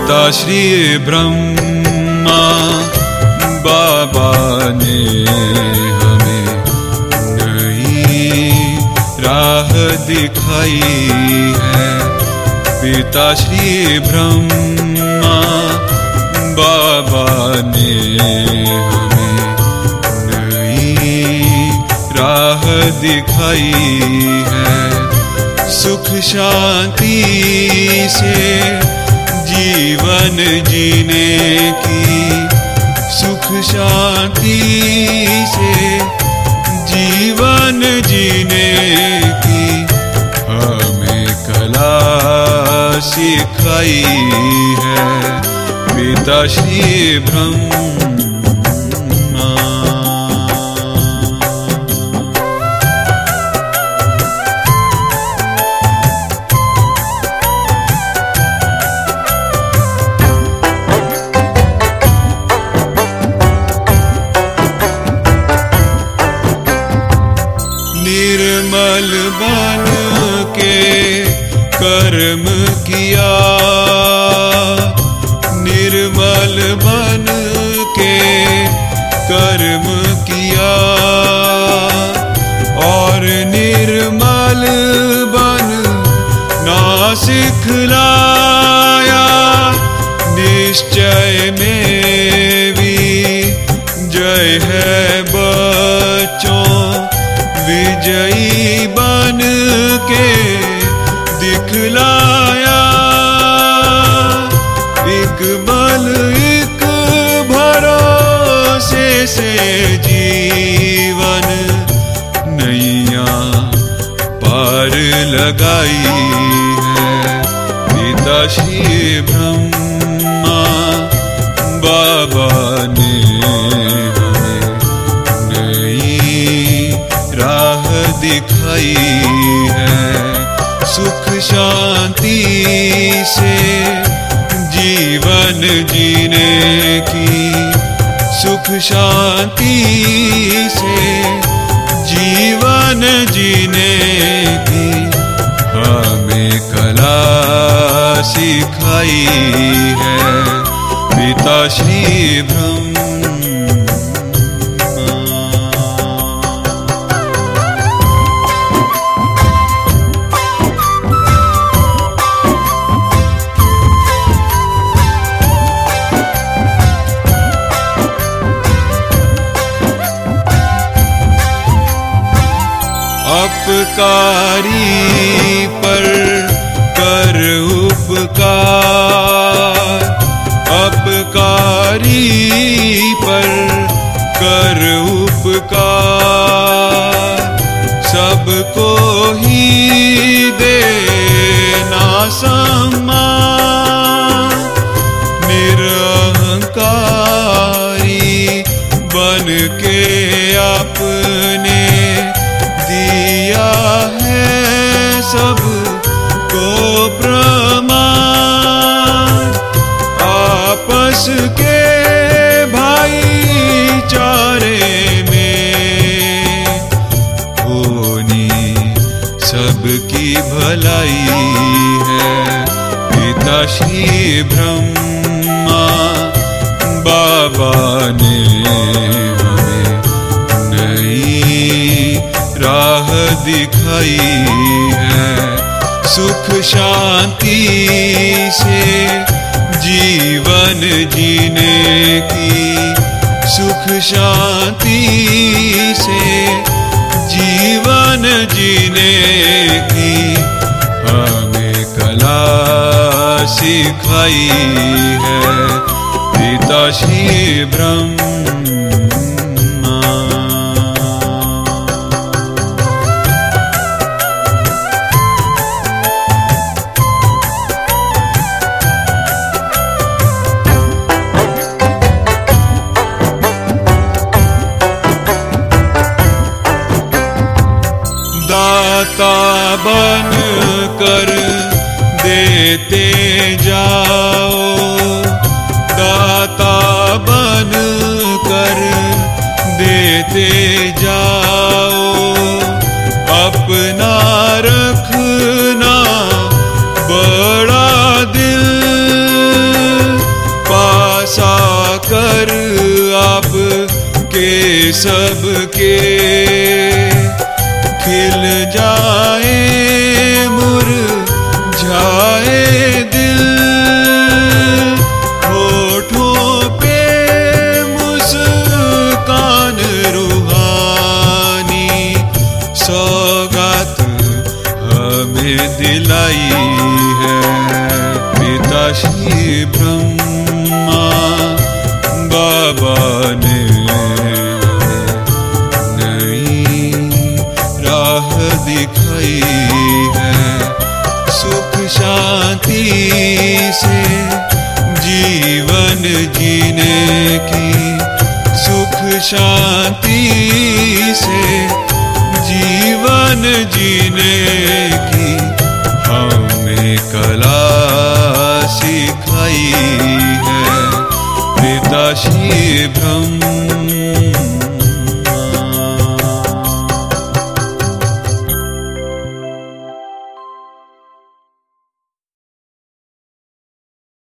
पिता श्री ब्रह्मा बाबा ने हमें नई राह दिखाई है। पिता श्री ब्रह्मा बाबा ने हमें नई राह दिखाई है। सुख शांति से जीवन जीने की, सुख शांति से जीवन जीने की हमें कला सिखाई है। पिता श्री ब्रह्मा। निर्मल बन के कर्म किया, निर्मल बन के कर्म किया और निर्मल बन ना सिखलाया। निश्चय में भी जय है बच्चों, विजयी बन के दिखलाया। एक बल एक भरोसे से जीवन नैया पार लगाई है। पिता श्री ब्रह्मा बाबा ने हमें नई राह दिखाई है। सुख शांति से जीवन जीने की, सुख शांति से जीवन जीने की हमें कला सिखाई है। पिता श्री ब्रह्मा। अपकारी पर कर उपकार, अपकारी पर कर उपकार। सबको ही देना सम्मान, निरहंकारी बन के अपने दिया है सबको प्रमाण। आपस के भाईचारे में होनी सबकी भलाई है। पिता श्री ब्रह्मा बाबा ने हमें नई राह दिखाई है। सुख शांति से जीवन जीने की, सुख शांति से जीवन जीने की हमें कला सिखाई है। पिता श्री ब्रह्मा। दाता बन कर देते जाओ, दाता बन कर देते जाओ। अपना रखना बड़ा दिल, सबके खिल जाए मुरझाए दिल, होठों पे मुस्कान रूहानी सौगात हमें दिलाई है। पिता श्री ब्रह्मा बाबा ने दिखाई है। सुख शांति से जीवन जीने की, सुख शांति से जीवन जीने की हमें कला सिखाई है। पिता श्री ब्रह्मा